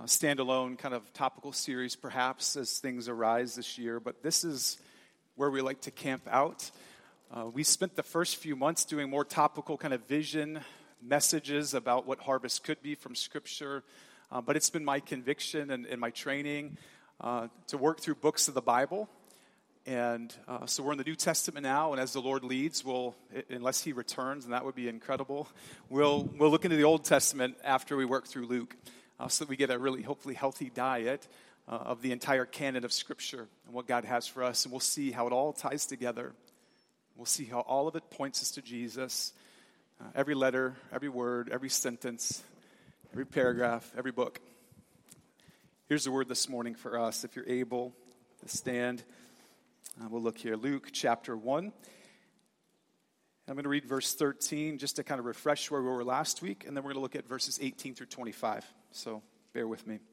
standalone kind of topical series perhaps as things arise this year, but this is where we like to camp out. We spent the first few months doing more topical kind of vision messages about what harvest could be from Scripture, but it's been my conviction and my training to work through books of the Bible. And so we're in the New Testament now, and as the Lord leads, unless He returns, and that would be incredible, we'll look into the Old Testament after we work through Luke, so that we get a really, hopefully, healthy diet of the entire canon of Scripture and what God has for us, and we'll see how it all ties together. We'll see how all of it points us to Jesus, every letter, every word, every sentence, every paragraph, every book. Here's the word this morning for us, if you're able to stand. We'll look here, Luke chapter 1. I'm going to read verse 13 just to kind of refresh where we were last week, and then we're going to look at verses 18 through 25. So bear with me.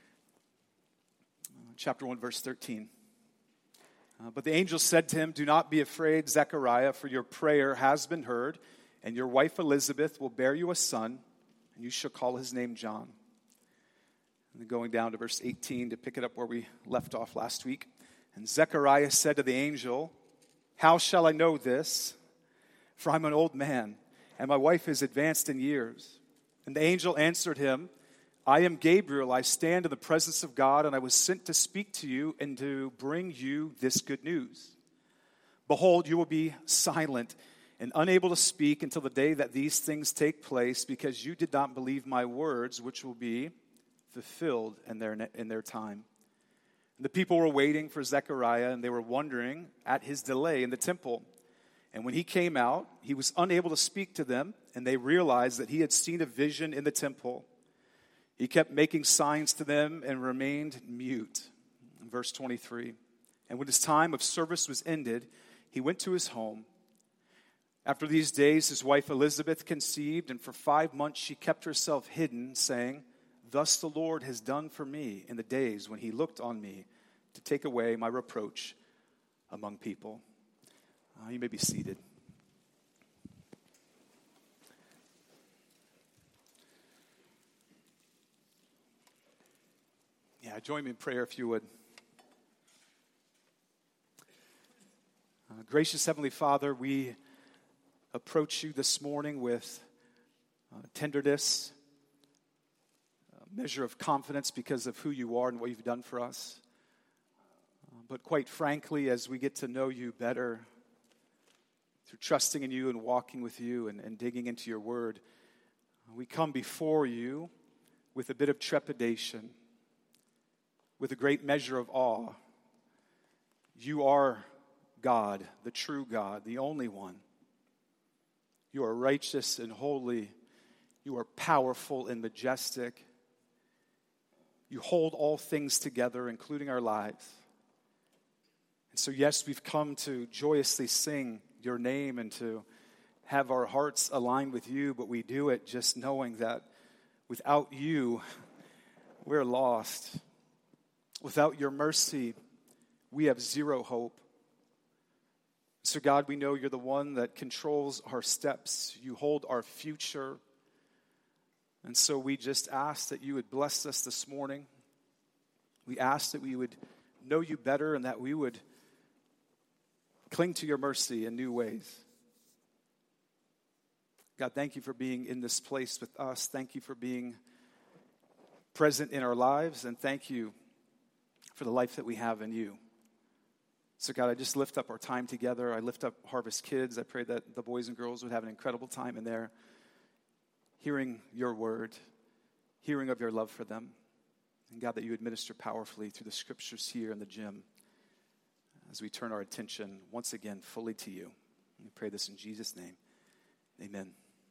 Chapter 1, verse 13. But the angel said to him, "Do not be afraid, Zechariah, for your prayer has been heard, and your wife Elizabeth will bear you a son, and you shall call his name John." And then going down to verse 18 to pick it up where we left off last week. And Zechariah said to the angel, "How shall I know this? For I'm an old man, and my wife is advanced in years." And the angel answered him, "I am Gabriel. I stand in the presence of God, and I was sent to speak to you and to bring you this good news. Behold, you will be silent and unable to speak until the day that these things take place, because you did not believe my words, which will be fulfilled in their time." The people were waiting for Zechariah, and they were wondering at his delay in the temple. And when he came out, he was unable to speak to them, and they realized that he had seen a vision in the temple. He kept making signs to them and remained mute. Verse 23. And when his time of service was ended, he went to his home. After these days, his wife Elizabeth conceived, and for 5 months she kept herself hidden, saying, "Thus the Lord has done for me in the days when he looked on me to take away my reproach among people." You may be seated. Yeah, join me in prayer if you would. Gracious Heavenly Father, we approach you this morning with tenderness, measure of confidence because of who you are and what you've done for us. But quite frankly, as we get to know you better, through trusting in you and walking with you and digging into your word, we come before you with a bit of trepidation, with a great measure of awe. You are God, the true God, the only one. You are righteous and holy. You are powerful and majestic. You hold all things together, including our lives. And so, yes, we've come to joyously sing your name and to have our hearts aligned with you, but we do it just knowing that without you, we're lost. Without your mercy, we have zero hope. So, God, we know you're the one that controls our steps. You hold our future. And so we just ask that you would bless us this morning. We ask that we would know you better and that we would cling to your mercy in new ways. God, thank you for being in this place with us. Thank you for being present in our lives. And thank you for the life that we have in you. So God, I just lift up our time together. I lift up Harvest Kids. I pray that the boys and girls would have an incredible time in there, hearing your word, hearing of your love for them. And God, that you would minister powerfully through the scriptures here in the gym as we turn our attention once again fully to you. We pray this in Jesus' name. Amen.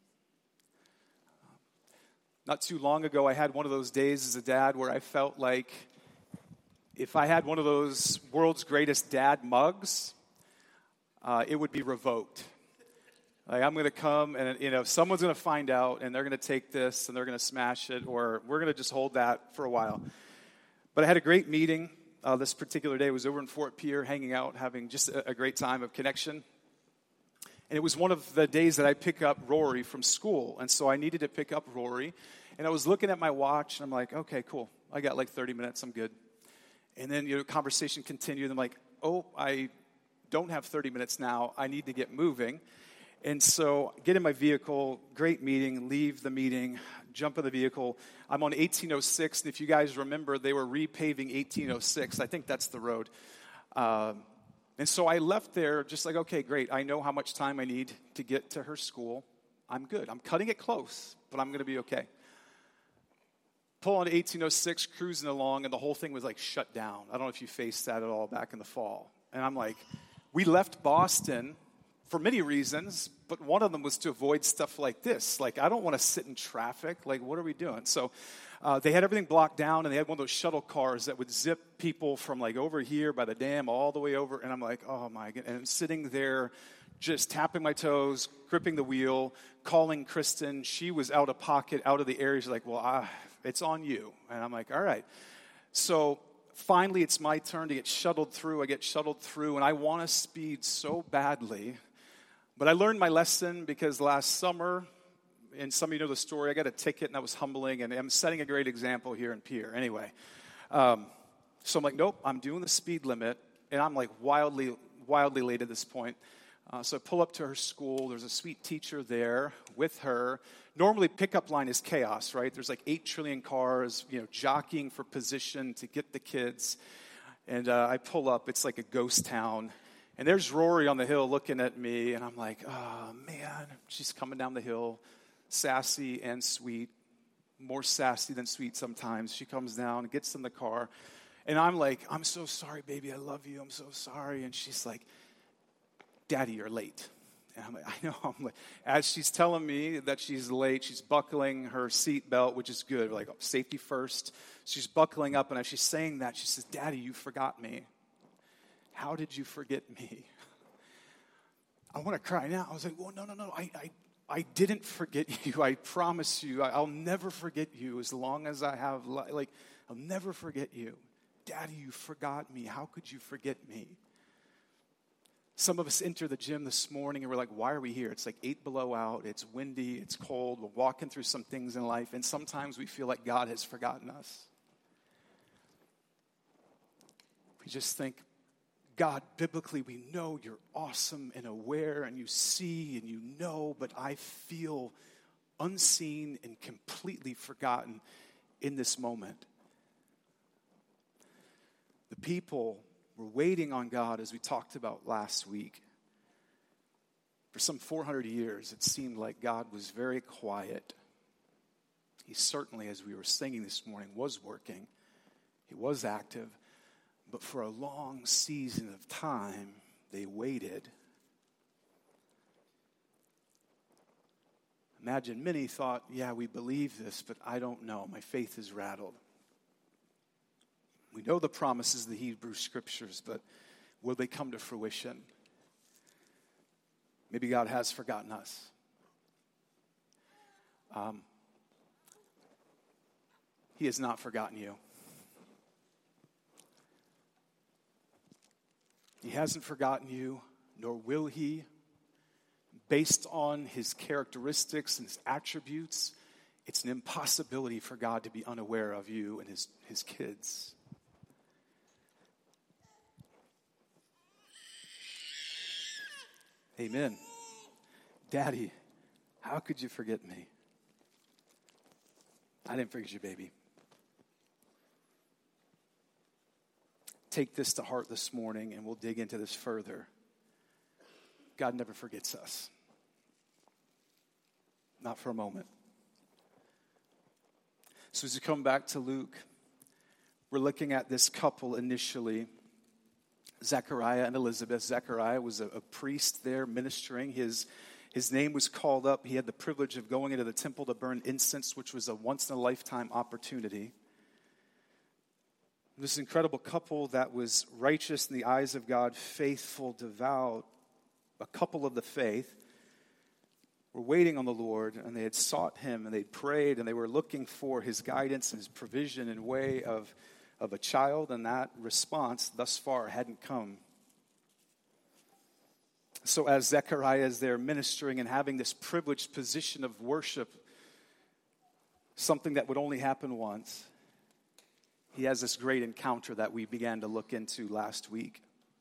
Not too long ago, I had one of those days as a dad where I felt like if I had one of those world's greatest dad mugs, it would be revoked. Like, I'm going to come and, someone's going to find out and they're going to take this and they're going to smash it, or we're going to just hold that for a while. But I had a great meeting this particular day. I was over in Fort Pierre hanging out, having just a great time of connection. And it was one of the days that I pick up Rory from school. And so I needed to pick up Rory. And I was looking at my watch, and I'm like, okay, cool. I got like 30 minutes. I'm good. And then, conversation continued. I'm like, oh, I don't have 30 minutes now. I need to get moving. And so get in my vehicle, great meeting, leave the meeting, jump in the vehicle. I'm on 1806, and if you guys remember, they were repaving 1806. I think that's the road. And so I left there just like, okay, great. I know how much time I need to get to her school. I'm good. I'm cutting it close, but I'm going to be okay. Pull on 1806, cruising along, and the whole thing was like shut down. I don't know if you faced that at all back in the fall. And I'm like, we left Boston for many reasons, but one of them was to avoid stuff like this. Like, I don't want to sit in traffic. Like, what are we doing? So they had everything blocked down, and they had one of those shuttle cars that would zip people from, like, over here by the dam all the way over. And I'm like, oh, my God. And I'm sitting there just tapping my toes, gripping the wheel, calling Kristen. She was out of pocket, out of the area. She's like, well, it's on you. And I'm like, all right. So finally, it's my turn to get shuttled through. I get shuttled through, and I want to speed so badly. But I learned my lesson because last summer, and some of you know the story, I got a ticket, and that was humbling, and I'm setting a great example here in Pierre. Anyway, so I'm like, nope, I'm doing the speed limit, and I'm like wildly late at this point. So I pull up to her school. There's a sweet teacher there with her. Normally, pickup line is chaos, right? There's like 8 trillion cars, jockeying for position to get the kids. And I pull up. It's like a ghost town. And there's Rory on the hill looking at me, and I'm like, oh, man. She's coming down the hill, sassy and sweet, more sassy than sweet sometimes. She comes down, gets in the car, and I'm like, I'm so sorry, baby. I love you. I'm so sorry. And she's like, Daddy, you're late. And I'm like, I know. I'm like, as she's telling me that she's late, she's buckling her seatbelt, which is good. We're like, safety first. She's buckling up, and as she's saying that, she says, Daddy, you forgot me. How did you forget me? I want to cry now. I was like, well, no. I didn't forget you. I promise you. I'll never forget you as long as I have life. I'll never forget you. Daddy, you forgot me. How could you forget me? Some of us enter the gym this morning and we're like, why are we here? It's like 8 below out. It's windy. It's cold. We're walking through some things in life. And sometimes we feel like God has forgotten us. We just think, God, biblically, we know you're awesome and aware and you see and you know, but I feel unseen and completely forgotten in this moment. The people were waiting on God, as we talked about last week. For some 400 years, it seemed like God was very quiet. He certainly, as we were singing this morning, was working. He was active. But for a long season of time, they waited. Imagine many thought, yeah, we believe this, but I don't know. My faith is rattled. We know the promises of the Hebrew Scriptures, but will they come to fruition? Maybe God has forgotten us. He has not forgotten you. He hasn't forgotten you, nor will he. Based on his characteristics and his attributes, it's an impossibility for God to be unaware of you and his kids. Amen. Daddy, how could you forget me? I didn't forget you, baby. Take this to heart this morning, and we'll dig into this further. God never forgets us. Not for a moment. So as we come back to Luke, we're looking at this couple initially, Zechariah and Elizabeth. Zechariah was a priest there ministering. His name was called up. He had the privilege of going into the temple to burn incense, which was a once-in-a-lifetime opportunity. This incredible couple that was righteous in the eyes of God, faithful, devout, a couple of the faith, were waiting on the Lord, and they had sought him, and they prayed, and they were looking for his guidance and his provision in way of a child, and that response thus far hadn't come. So as Zechariah is there ministering and having this privileged position of worship, something that would only happen once. He has this great encounter that we began to look into last week.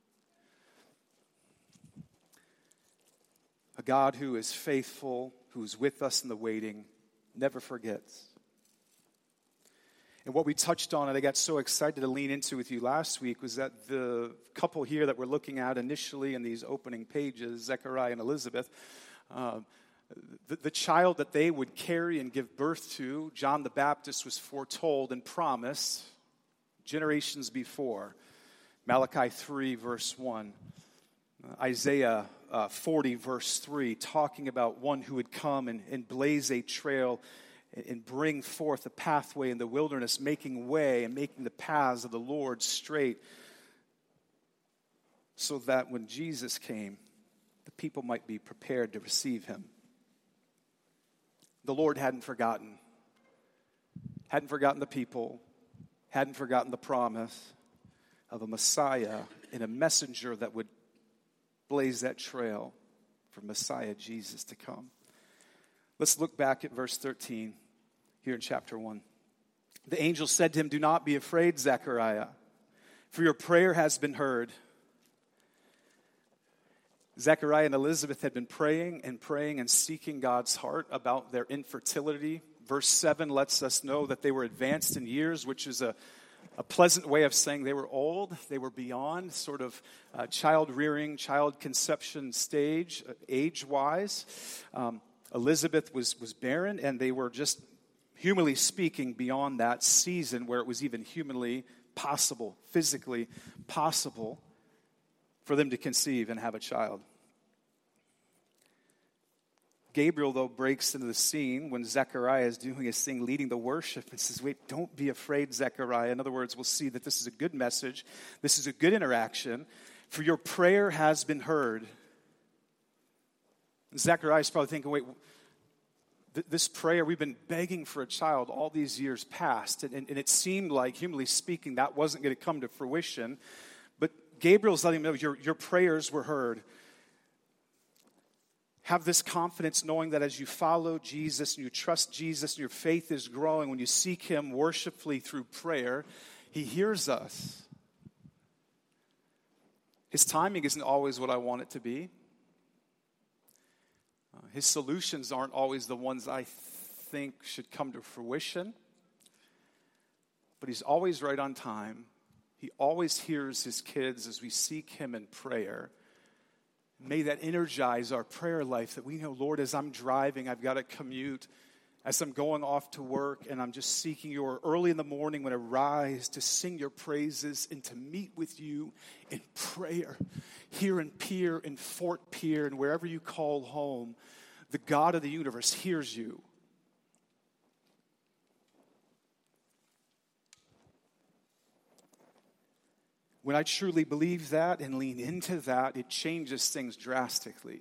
A God who is faithful, who is with us in the waiting, never forgets. And what we touched on, and I got so excited to lean into with you last week, was that the couple here that we're looking at initially in these opening pages, Zechariah and Elizabeth, the child that they would carry and give birth to, John the Baptist was foretold and promised generations before. Malachi 3, verse 1. Isaiah 40, verse 3, talking about one who would come and blaze a trail and bring forth a pathway in the wilderness, making way and making the paths of the Lord straight, so that when Jesus came, the people might be prepared to receive him. The Lord hadn't forgotten the people, hadn't forgotten the promise of a Messiah and a messenger that would blaze that trail for Messiah Jesus to come. Let's look back at verse 13 here in chapter 1. The angel said to him, "Do not be afraid, Zechariah, for your prayer has been heard." Zechariah and Elizabeth had been praying and seeking God's heart about their infertility. Verse 7 lets us know that they were advanced in years, which is a pleasant way of saying they were old. They were beyond sort of child rearing, child conception stage, age-wise. Elizabeth was barren, and they were just, humanly speaking, beyond that season where it was even humanly possible, physically possible, for them to conceive and have a child. Gabriel, though, breaks into the scene when Zechariah is doing his thing, leading the worship, and says, "Wait, don't be afraid, Zechariah." In other words, we'll see that this is a good message. This is a good interaction. For your prayer has been heard. And Zechariah is probably thinking, wait, this prayer, we've been begging for a child all these years past, and it seemed like, humanly speaking, that wasn't going to come to fruition. But Gabriel's letting him know your prayers were heard. Have this confidence knowing that as you follow Jesus and you trust Jesus and your faith is growing, when you seek him worshipfully through prayer, he hears us. His timing isn't always what I want it to be. His solutions aren't always the ones I think should come to fruition. But he's always right on time. He always hears his kids as we seek him in prayer. May that energize our prayer life, that we know, Lord, as I'm driving, I've got to commute, as I'm going off to work, and I'm just seeking you, or early in the morning when I rise to sing your praises and to meet with you in prayer, here in Pierre, in Fort Pierre, and wherever you call home, the God of the universe hears you. When I truly believe that and lean into that, it changes things drastically.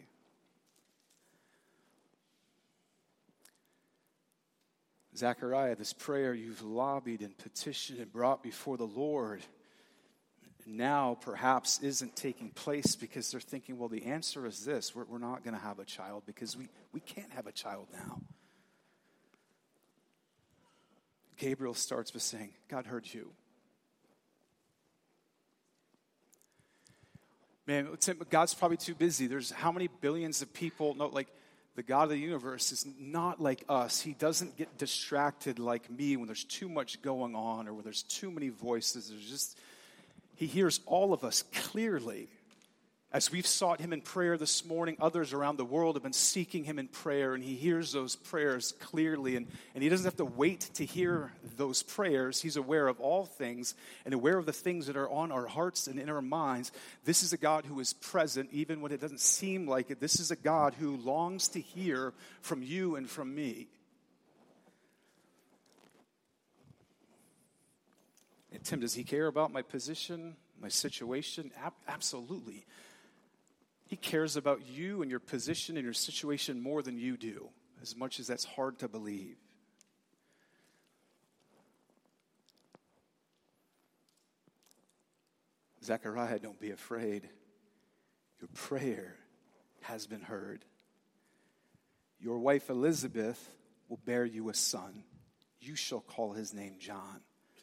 Zechariah, this prayer you've lobbied and petitioned and brought before the Lord now perhaps isn't taking place because they're thinking, well, the answer is this. We're not going to have a child because we can't have a child now. Gabriel starts by saying, God heard you. Man, God's probably too busy. There's how many billions of people? No, like the God of the universe is not like us. He doesn't get distracted like me when there's too much going on or when there's too many voices. He hears all of us clearly. As we've sought him in prayer this morning, others around the world have been seeking him in prayer, and he hears those prayers clearly. And he doesn't have to wait to hear those prayers. He's aware of all things and aware of the things that are on our hearts and in our minds. This is a God who is present even when it doesn't seem like it. This is a God who longs to hear from you and from me. And Tim, does he care about my position, my situation? Absolutely. He cares about you and your position and your situation more than you do, as much as that's hard to believe. Zechariah, don't be afraid. Your prayer has been heard. Your wife Elizabeth will bear you a son, you shall call his name John.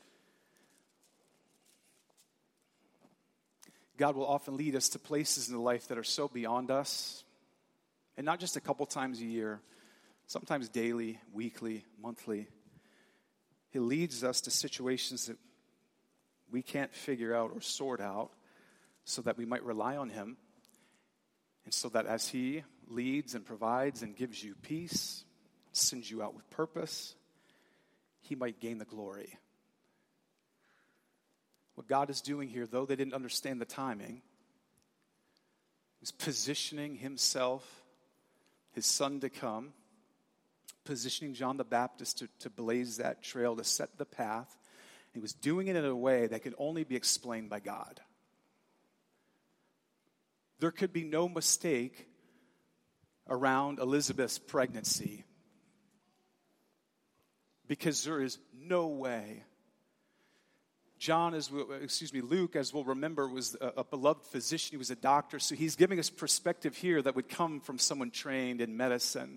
God will often lead us to places in life that are so beyond us, and not just a couple times a year, sometimes daily, weekly, monthly. He leads us to situations that we can't figure out or sort out so that we might rely on him, and so that as he leads and provides and gives you peace, sends you out with purpose, he might gain the glory. What God is doing here, though they didn't understand the timing, is positioning himself, his son to come, positioning John the Baptist to blaze that trail, to set the path. He was doing it in a way that could only be explained by God. There could be no mistake around Elizabeth's pregnancy, because there is no way. Luke, as we'll remember, was a beloved physician. He was a doctor, so he's giving us perspective here that would come from someone trained in medicine.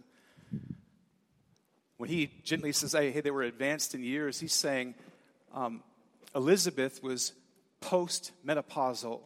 When he gently says, hey, they were advanced in years, he's saying Elizabeth was post-menopausal.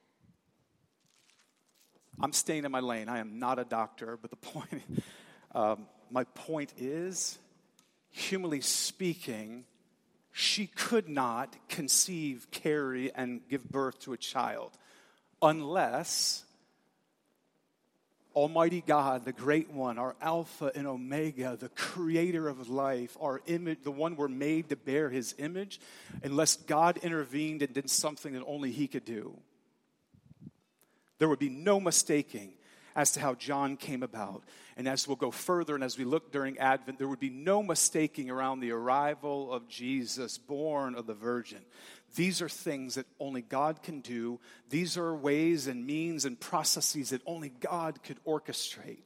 I'm staying in my lane. I am not a doctor, but my point is, humanly speaking, she could not conceive, carry, and give birth to a child unless Almighty God, the Great One, our Alpha and Omega, the creator of life, our image, the one we're made to bear his image, unless God intervened and did something that only he could do. There would be no mistaking as to how John came about. And as we'll go further and as we look during Advent, there would be no mistaking around the arrival of Jesus, born of the Virgin. These are things that only God can do. These are ways and means and processes that only God could orchestrate.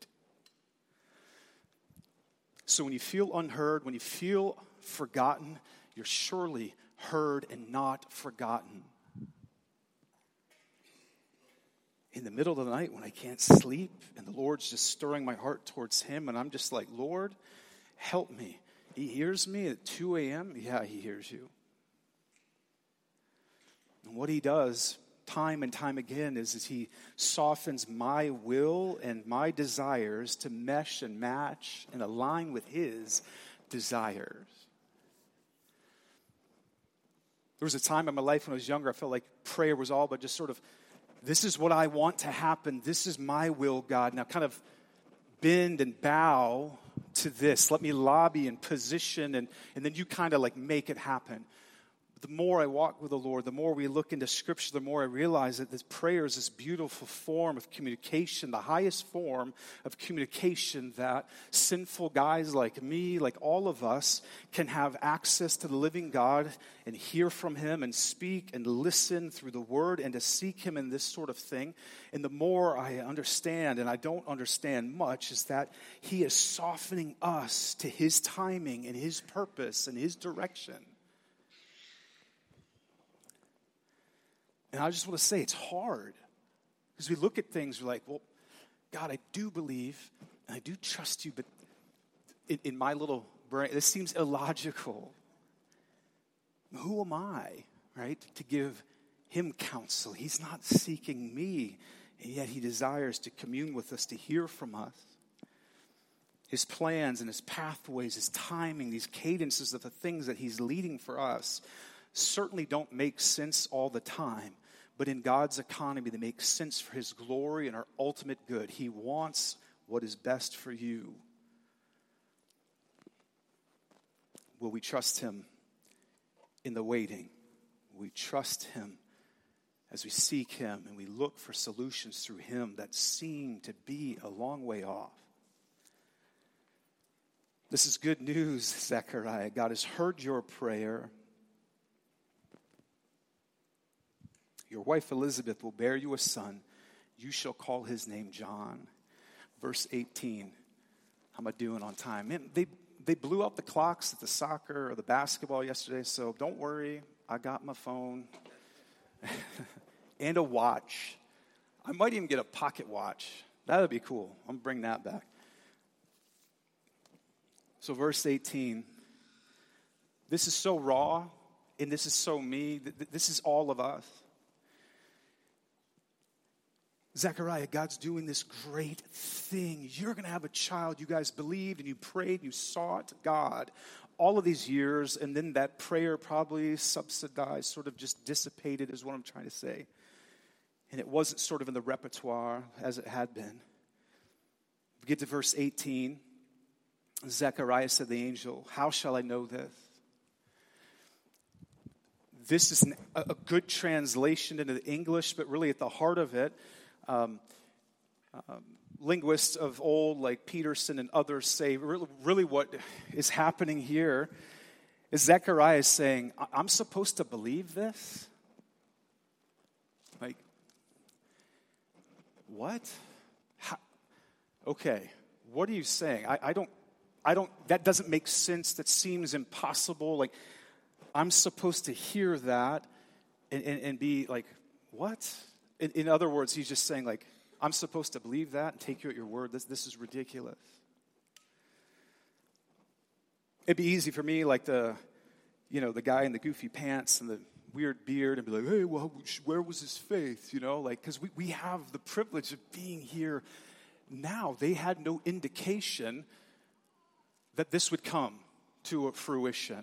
So when you feel unheard, when you feel forgotten, you're surely heard and not forgotten. In the middle of the night when I can't sleep and the Lord's just stirring my heart towards him, and I'm just like, Lord, help me. He hears me at 2 a.m. Yeah, he hears you. And what he does time and time again is he softens my will and my desires to mesh and match and align with his desires. There was a time in my life when I was younger, I felt like prayer was all but just sort of, this is what I want to happen. This is my will, God. Now kind of bend and bow to this. Let me lobby and position, and then you kind of like make it happen. But the more I walk with the Lord, the more we look into Scripture, the more I realize that this prayer is this beautiful form of communication, the highest form of communication that sinful guys like me, like all of us, can have access to the living God and hear from him and speak and listen through the Word and to seek him in this sort of thing. And the more I understand, and I don't understand much, is that he is softening us to his timing and his purpose and his direction. And I just want to say it's hard. Because we look at things, we're like, well, God, I do believe, and I do trust you, but in my little brain, this seems illogical. Who am I, right, to give him counsel? He's not seeking me, and yet he desires to commune with us, to hear from us. His plans and his pathways, his timing, these cadences of the things that he's leading for us certainly don't make sense all the time, but in God's economy, they make sense for his glory and our ultimate good. He wants what is best for you. Will we trust him in the waiting? Will we trust him as we seek him and we look for solutions through him that seem to be a long way off? This is good news, Zechariah. God has heard your prayer. Your wife Elizabeth will bear you a son. You shall call his name John. Verse 18. How am I doing on time? Man, they blew up the clocks at the soccer or the basketball yesterday, so don't worry. I got my phone and a watch. I might even get a pocket watch. That would be cool. I'm going to bring that back. So verse 18. This is so raw, and this is so me. This is all of us. Zechariah, God's doing this great thing. You're going to have a child. You guys believed and you prayed, you sought God all of these years, and then that prayer probably subsidized, sort of just dissipated is what I'm trying to say. And it wasn't sort of in the repertoire as it had been. We get to verse 18. Zechariah said to the angel, how shall I know this? This is a good translation into the English, but really at the heart of it, linguists of old like Peterson and others say really what is happening here is Zechariah is saying, I'm supposed to believe this? Like, what? How? Okay, what are you saying? I don't, that doesn't make sense. That seems impossible. Like, I'm supposed to hear that and be like, what? In other words, he's just saying, like, I'm supposed to believe that and take you at your word. This is ridiculous. It'd be easy for me, like the guy in the goofy pants and the weird beard, and be like, hey, well, where was his faith? Like, because we have the privilege of being here now. They had no indication that this would come to a fruition.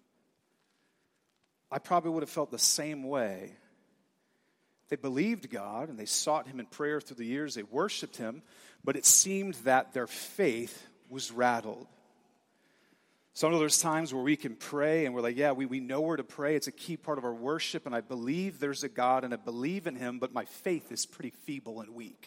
I probably would have felt the same way. They believed God and they sought him in prayer through the years. They worshiped him, but it seemed that their faith was rattled. So I know there's times where we can pray and we're like, yeah, we know where to pray. It's a key part of our worship, and I believe there's a God and I believe in him, but my faith is pretty feeble and weak.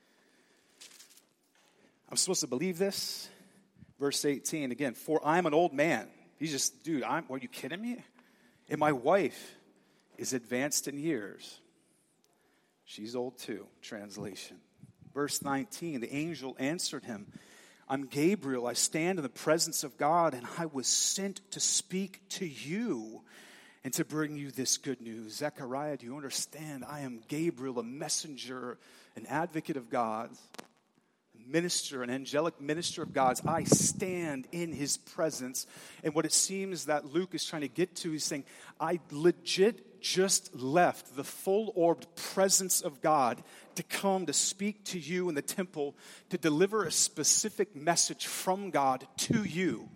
I'm supposed to believe this? Verse 18, again, for I'm an old man. He's just, dude, are you kidding me? And my wife is advanced in years. She's old too, translation. Verse 19, the angel answered him, I'm Gabriel. I stand in the presence of God, and I was sent to speak to you and to bring you this good news. Zechariah, do you understand? I am Gabriel, a messenger, an advocate of God's, a minister, an angelic minister of God's. I stand in his presence. And what it seems that Luke is trying to get to, he's saying, I legit just left the full-orbed presence of God to come to speak to you in the temple, to deliver a specific message from God to you.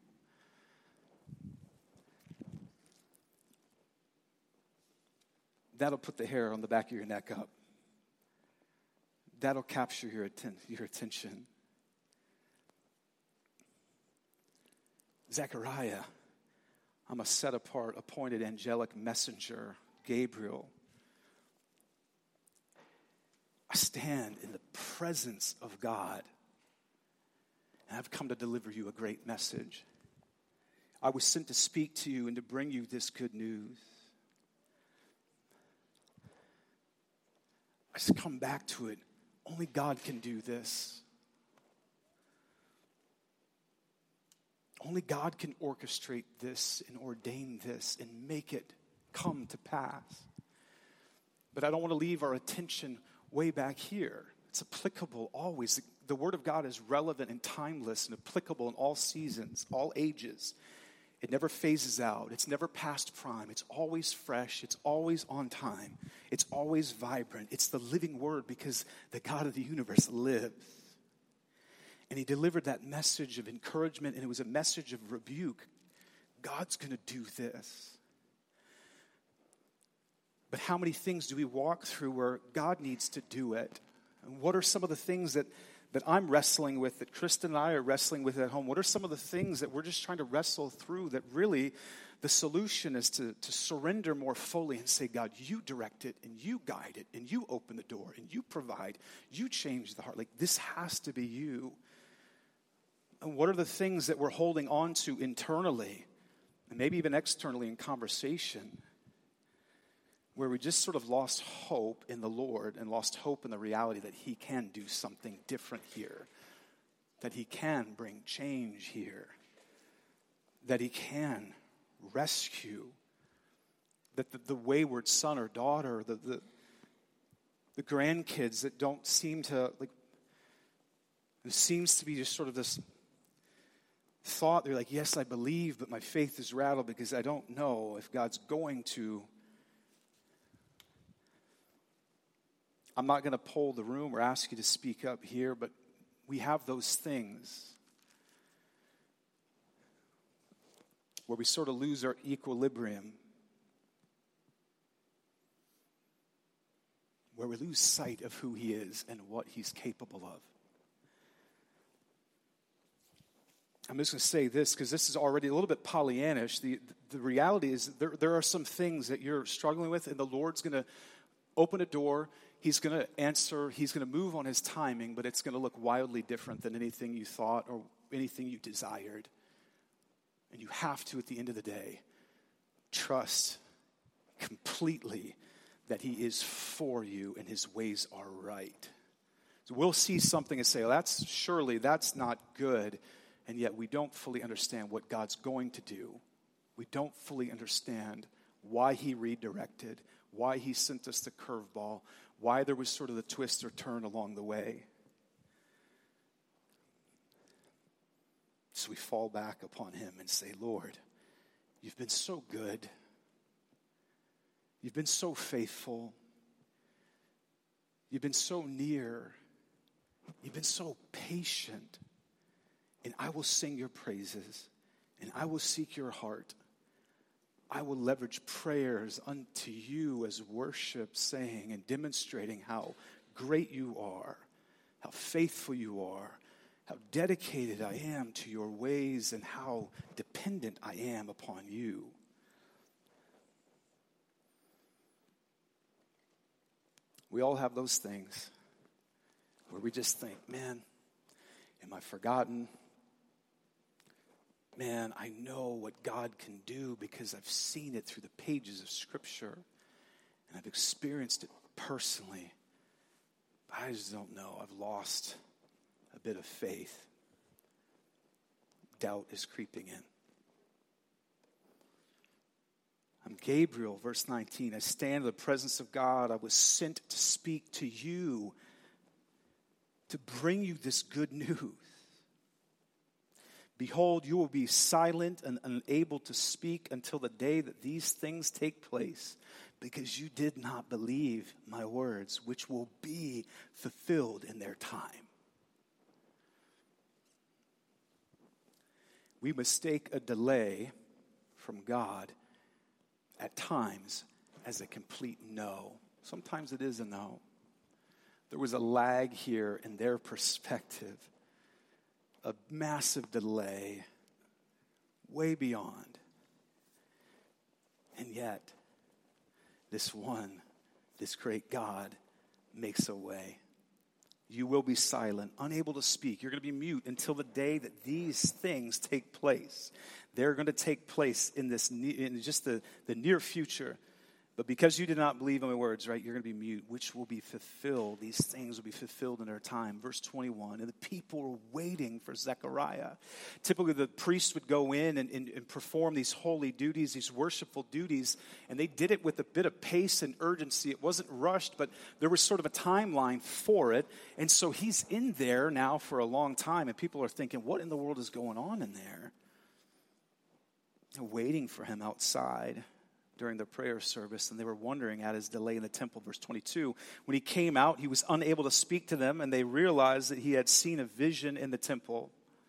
That'll put the hair on the back of your neck up. That'll capture your attention. Zechariah, I'm a set-apart, appointed angelic messenger, Gabriel. I stand in the presence of God, and I've come to deliver you a great message. I was sent to speak to you and to bring you this good news. I just come back to it. Only God can do this. Only God can orchestrate this and ordain this and make it come to pass. But I don't want to leave our attention way back here. It's applicable always. The Word of God is relevant and timeless and applicable in all seasons, all ages. It never phases out. It's never past prime. It's always fresh. It's always on time. It's always vibrant. It's the living Word because the God of the universe lives. And he delivered that message of encouragement, and it was a message of rebuke. God's going to do this. But how many things do we walk through where God needs to do it? And what are some of the things that I'm wrestling with, that Kristen and I are wrestling with at home? What are some of the things that we're just trying to wrestle through that really the solution is to surrender more fully and say, God, you direct it, and you guide it, and you open the door, and you provide, you change the heart. Like, this has to be you. And what are the things that we're holding on to internally and maybe even externally in conversation where we just sort of lost hope in the Lord and lost hope in the reality that he can do something different here, that he can bring change here, that he can rescue, that the wayward son or daughter, the grandkids that don't seem to, like, it seems to be just sort of this thought, they're like, yes, I believe, but my faith is rattled because I don't know if God's going to. I'm not going to poll the room or ask you to speak up here, but we have those things where we sort of lose our equilibrium, where we lose sight of who he is and what he's capable of. I'm just going to say this because this is already a little bit Pollyannish. The reality is there are some things that you're struggling with, and the Lord's going to open a door. He's going to answer. He's going to move on his timing, but it's going to look wildly different than anything you thought or anything you desired. And you have to, at the end of the day, trust completely that he is for you and his ways are right. So we'll see something and say, well, that's not good. And yet we don't fully understand what God's going to do. We don't fully understand why he redirected, why he sent us the curveball, why there was sort of the twist or turn along the way. So we fall back upon him and say, Lord, you've been so good. You've been so faithful. You've been so near. You've been so patient. And I will sing your praises. And I will seek your heart. I will leverage prayers unto you as worship, saying and demonstrating how great you are, how faithful you are, how dedicated I am to your ways, and how dependent I am upon you. We all have those things where we just think, man, am I forgotten? Man, I know what God can do because I've seen it through the pages of Scripture and I've experienced it personally. But I just don't know. I've lost a bit of faith. Doubt is creeping in. I'm Gabriel, verse 19. I stand in the presence of God. I was sent to speak to you, to bring you this good news. Behold, you will be silent and unable to speak until the day that these things take place, because you did not believe my words, which will be fulfilled in their time. We mistake a delay from God at times as a complete no. Sometimes it is a no. There was a lag here in their perspective, a massive delay, way beyond. And yet, this great God makes a way. You will be silent, unable to speak. You're going to be mute until the day that these things take place. They're going to take place in just the near future. But because you did not believe in my words, right, you're going to be mute, which will be fulfilled. These things will be fulfilled in their time. Verse 21, and the people were waiting for Zechariah. Typically, the priest would go in and perform these holy duties, these worshipful duties, and they did it with a bit of pace and urgency. It wasn't rushed, but there was sort of a timeline for it. And so he's in there now for a long time, and people are thinking, what in the world is going on in there? They're waiting for him outside during the prayer service, and they were wondering at his delay in the temple. Verse 22, when he came out, he was unable to speak to them, and they realized that he had seen a vision in the temple.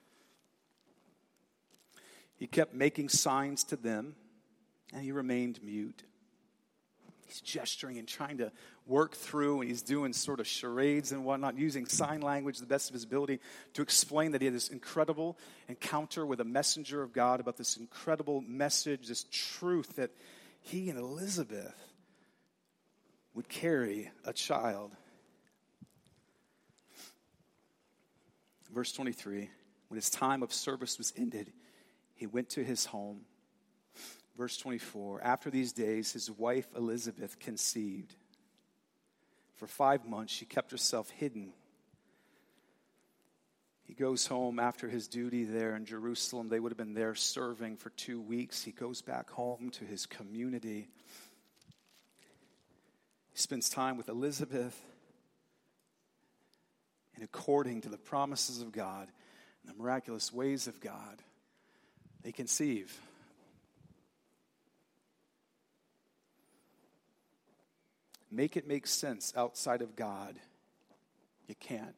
He kept making signs to them, and he remained mute. He's gesturing and trying to work through, and he's doing sort of charades and whatnot, using sign language to the best of his ability to explain that he had this incredible encounter with a messenger of God about this incredible message, this truth that he and Elizabeth would carry a child. Verse 23, when his time of service was ended, he went to his home. Verse 24, after these days, his wife Elizabeth conceived. For 5 months, she kept herself hidden. He goes home after his duty there in Jerusalem. They would have been there serving for 2 weeks. He goes back home to his community. He spends time with Elizabeth. And according to the promises of God and the miraculous ways of God, they conceive. Make it make sense outside of God. You can't.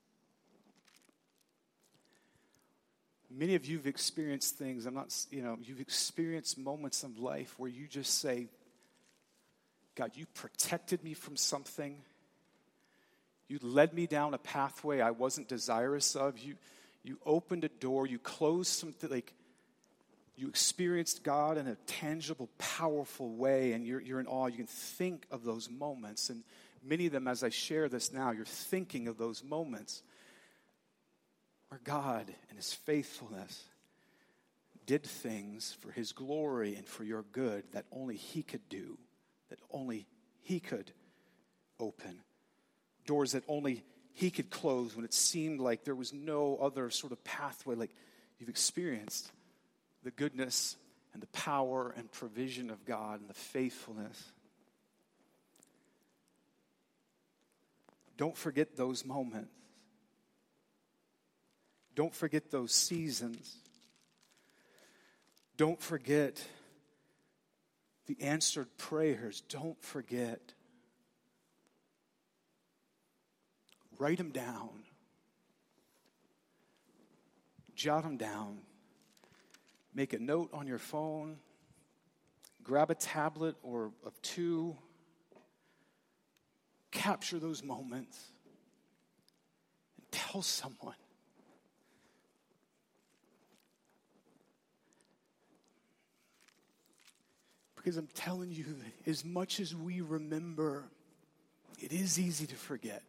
Many of you have experienced things, you've experienced moments of life where you just say, God, you protected me from something. You led me down a pathway I wasn't desirous of. You opened a door. You closed something. You experienced God in a tangible, powerful way, and you're in awe. You can think of those moments, and many of them, as I share this now, you're thinking of those moments where God, in His faithfulness, did things for His glory and for your good that only He could do, that only He could open. Doors that only He could close when it seemed like there was no other sort of pathway. Like, you've experienced the goodness and the power and provision of God and the faithfulness. Don't forget those moments. Don't forget those seasons. Don't forget the answered prayers. Don't forget. Write them down. Jot them down. Make a note on your phone. Grab a tablet or of two. Capture those moments. And tell someone. Because I'm telling you, as much as we remember, it is easy to forget.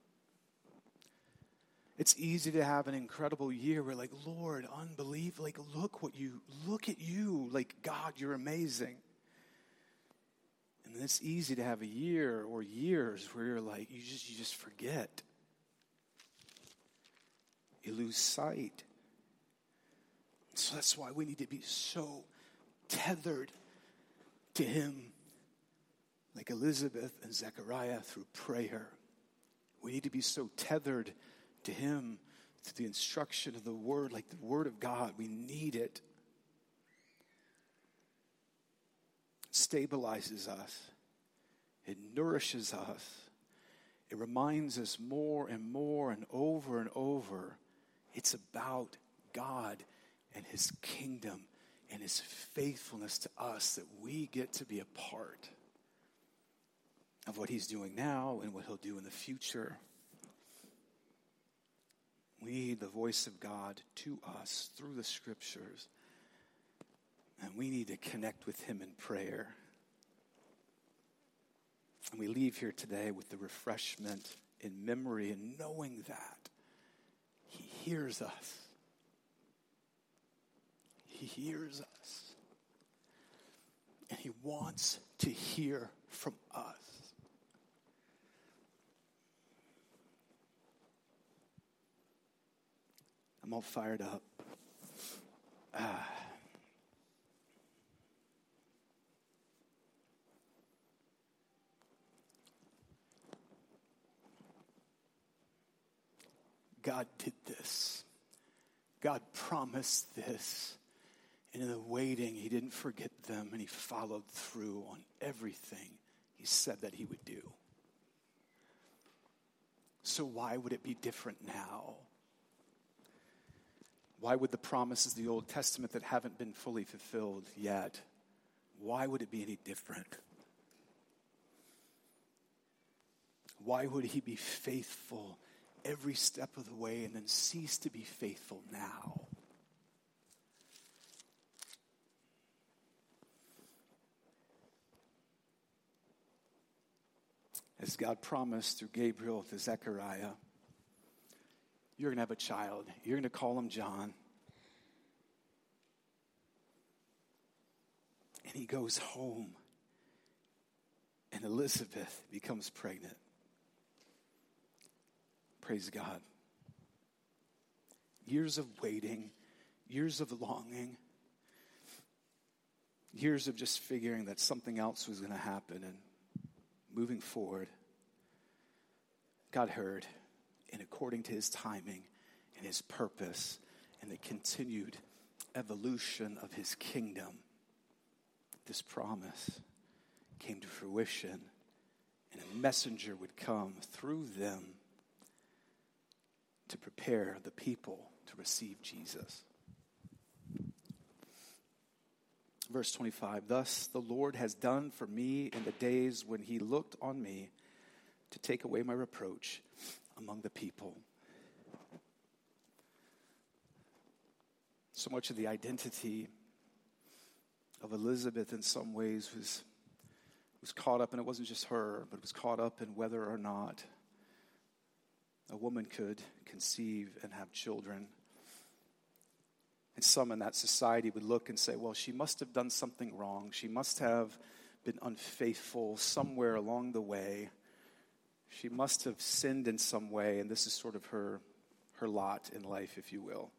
It's easy to have an incredible year where, like, Lord, unbelief, like, look at you, like, God, you're amazing. And then it's easy to have a year or years where you're like, you just forget. You lose sight. So that's why we need to be so tethered to Him, like Elizabeth and Zechariah, through prayer. We need to be so tethered to Him through the instruction of the Word, like the Word of God. We need it. It stabilizes us. It nourishes us. It reminds us more and more and over, it's about God and His kingdom and His faithfulness to us, that we get to be a part of what He's doing now and what He'll do in the future. We need the voice of God to us through the Scriptures. And we need to connect with Him in prayer. And we leave here today with the refreshment in memory and knowing that He hears us. He hears us. And He wants to hear from us. I'm all fired up. God did this. God promised this. And in the waiting, He didn't forget them, and He followed through on everything He said that He would do. So why would it be different now? Why would the promises of the Old Testament that haven't been fully fulfilled yet, why would it be any different? Why would He be faithful every step of the way and then cease to be faithful now? As God promised through Gabriel to Zechariah, you're going to have a child. You're going to call him John. And he goes home. And Elizabeth becomes pregnant. Praise God. Years of waiting, years of longing, years of just figuring that something else was going to happen, and moving forward, God heard, and according to His timing and His purpose, and they continued evolution of his kingdom, this promise came to fruition, and a messenger would come through them to prepare the people to receive Jesus. Verse 25, thus the Lord has done for me in the days when he looked on me to take away my reproach among the people. So much of the identity of Elizabeth in some ways was caught up, and it wasn't just her, but it was caught up in whether or not a woman could conceive and have children. And some in that society would look and say, well, she must have done something wrong. She must have been unfaithful somewhere along the way. She must have sinned in some way, and this is sort of her lot in life, if you will.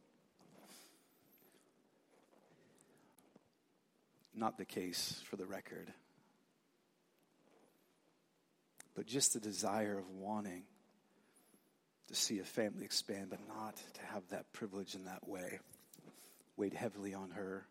Not the case, for the record. But just the desire of wanting to see a family expand, but not to have that privilege in that way, weighed heavily on her.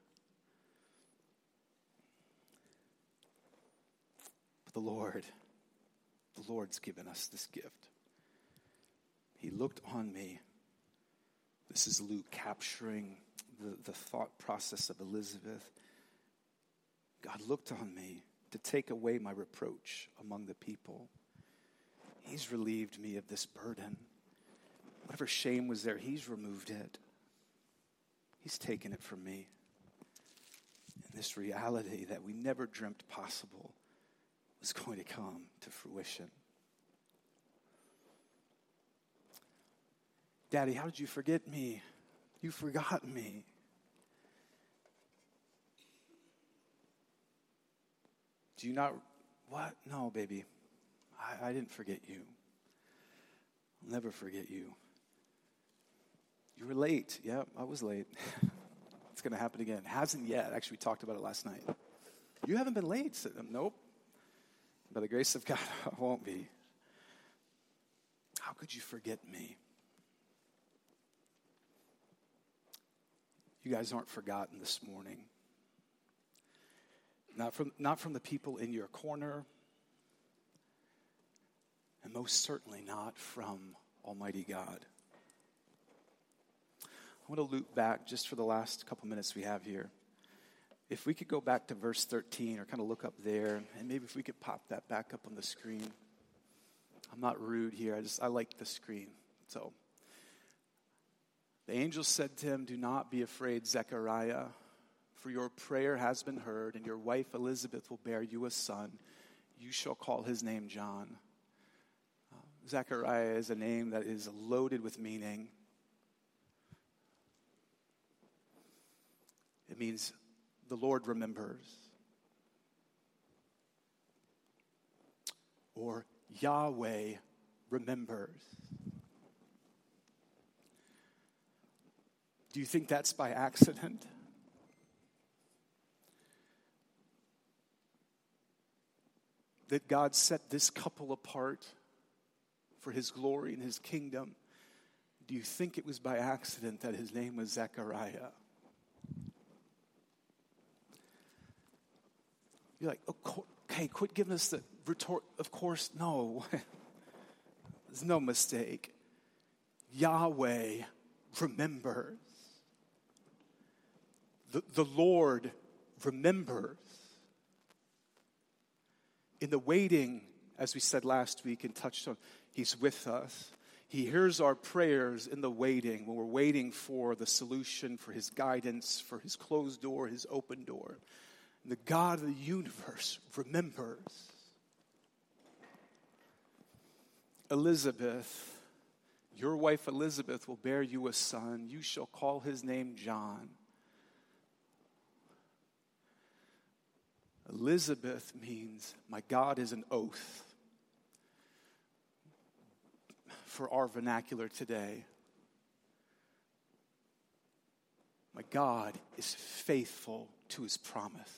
But the Lord's given us this gift. He looked on me. This is Luke capturing the thought process of Elizabeth. God looked on me to take away my reproach among the people. He's relieved me of this burden. Whatever shame was there, he's removed it. He's taken it from me. And this reality that we never dreamt possible was going to come to fruition. Daddy, how did you forget me? You forgot me. Do you not, what? No, baby. I didn't forget you. I'll never forget you. You were late. Yeah, I was late. It's going to happen again. Hasn't yet. Actually, we talked about it last night. You haven't been late. Nope. By the grace of God, I won't be. How could you forget me? You guys aren't forgotten this morning. Not from the people in your corner, and most certainly not from Almighty God. I want to loop back just for the last couple minutes we have here. If we could go back to verse 13 or kind of look up there, and maybe if we could pop that back up on the screen. I'm not rude here. I like the screen. So, the angel said to him, do not be afraid, Zechariah, for your prayer has been heard, and your wife Elizabeth will bear you a son. You shall call his name John. Zechariah is a name that is loaded with meaning. It means the Lord remembers. Or Yahweh remembers. Do you think that's by accident? That God set this couple apart for his glory and his kingdom? Do you think it was by accident that his name was Zechariah? You're like, okay, quit giving us the retort. Of course, no. There's no mistake. Yahweh remembers. The Lord remembers. In the waiting, as we said last week and touched on, he's with us. He hears our prayers in the waiting, when we're waiting for the solution, for his guidance, for his closed door, his open door. And the God of the universe remembers. Elizabeth, your wife Elizabeth will bear you a son. You shall call his name John. Elizabeth means my God is an oath. For our vernacular today, my God is faithful to his promise.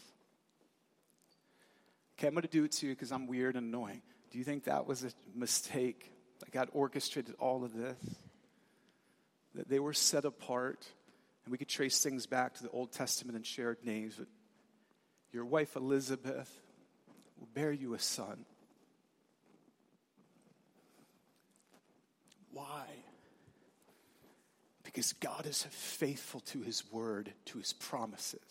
Okay, I'm going to do it to you because I'm weird and annoying. Do you think that was a mistake? That God orchestrated all of this? That they were set apart And we could trace things back to the Old Testament and shared names. But your wife Elizabeth will bear you a son. Why? Because God is faithful to his word, to his promises.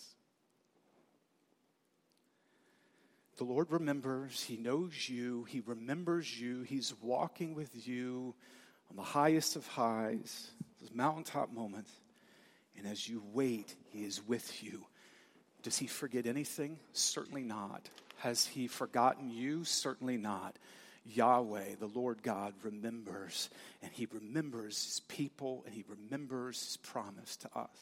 The Lord remembers, he knows you, he remembers you, he's walking with you on the highest of highs, those mountaintop moments. And as you wait, he is with you. Does he forget anything? Certainly not. Has he forgotten you? Certainly not. Yahweh, the Lord God, remembers, and he remembers his people, and he remembers his promise to us.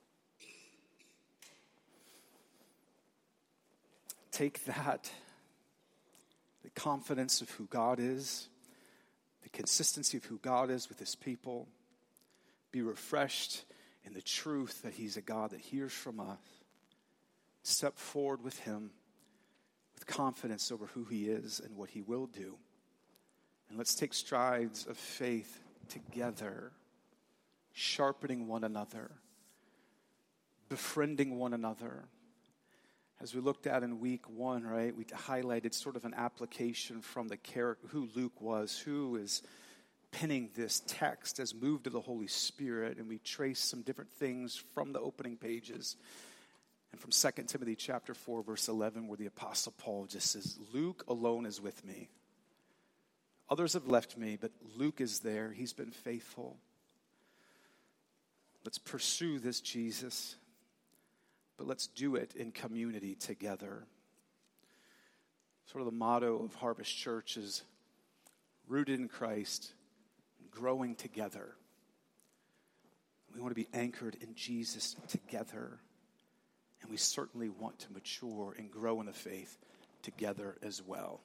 Take that, the confidence of who God is, the consistency of who God is with his people, be refreshed in the truth that he's a God that hears from us. Step forward with him with confidence over who he is and what he will do. And let's take strides of faith together, sharpening one another, befriending one another. As we looked at in week 1, right, we highlighted sort of an application from the character, who Luke was, who is penning this text as moved of the Holy Spirit. And we traced some different things from the opening pages. And from 2 Timothy chapter 4, verse 11, where the Apostle Paul just says, Luke alone is with me. Others have left me, but Luke is there. He's been faithful. Let's pursue this Jesus, but let's do it in community together. Sort of the motto of Harvest Church is rooted in Christ, growing together. We want to be anchored in Jesus together. And we certainly want to mature and grow in the faith together as well.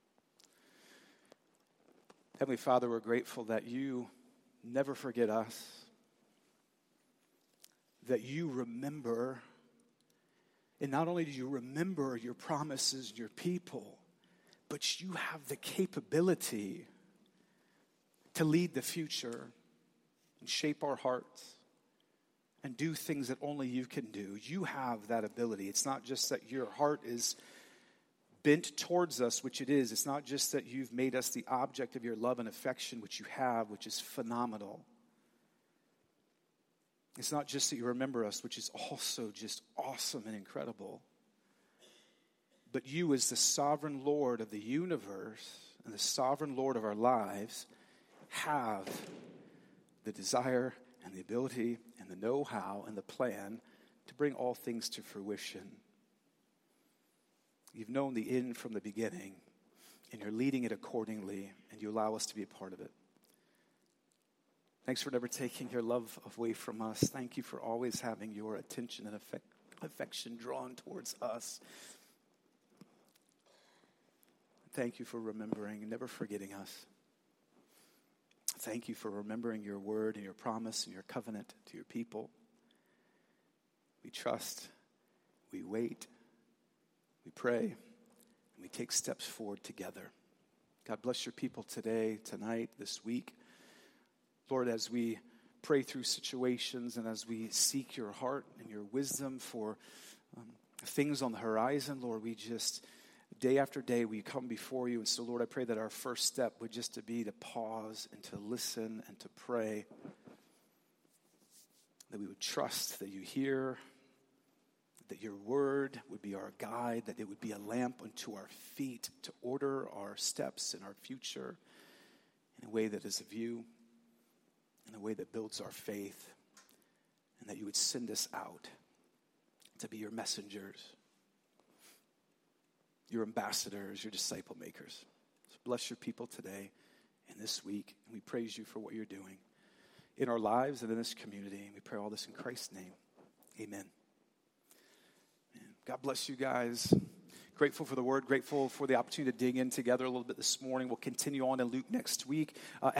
Heavenly Father, we're grateful that you never forget us, that you remember, and not only do you remember your promises and your people, but you have the capability to lead the future and shape our hearts and do things that only you can do. You have that ability. It's not just that your heart is bent towards us, which it is. It's not just that you've made us the object of your love and affection, which you have, which is phenomenal. It's not just that you remember us, which is also just awesome and incredible. But you, as the sovereign Lord of the universe and the sovereign Lord of our lives, have the desire and the ability and the know-how and the plan to bring all things to fruition. You've known the end from the beginning, and you're leading it accordingly, and you allow us to be a part of it. Thanks for never taking your love away from us. Thank you for always having your attention and affection drawn towards us. Thank you for remembering and never forgetting us. Thank you for remembering your word and your promise and your covenant to your people. We trust, we wait, we pray, and we take steps forward together. God bless your people today, tonight, this week. Lord, as we pray through situations and as we seek your heart and your wisdom for things on the horizon, Lord, we just, day after day, we come before you. And so, Lord, I pray that our first step would just to be to pause and to listen and to pray. That we would trust that you hear, that your word would be our guide, that it would be a lamp unto our feet to order our steps and our future in a way that is of you, in a way that builds our faith, and that you would send us out to be your messengers, your ambassadors, your disciple makers. So bless your people today and this week, and we praise you for what you're doing in our lives and in this community. And we pray all this in Christ's name. Amen. God bless you guys. Grateful for the word, grateful for the opportunity to dig in together a little bit this morning. We'll continue on in Luke next week.